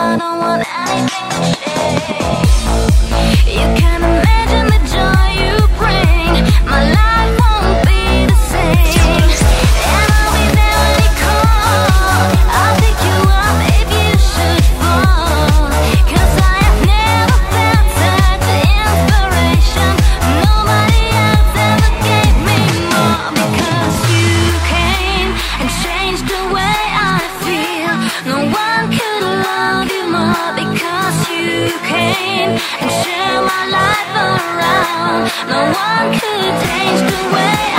I don't want anything to change. You can imagine the joy you bring. My life won't be the same. And I'll be there when you call. I'll pick you up if you should fall. 'Cause I have never felt such inspiration. Nobody else ever gave me more. Because you came and changed the way I feel. No one could love you more. Because you came and turned my life around. No one could change the way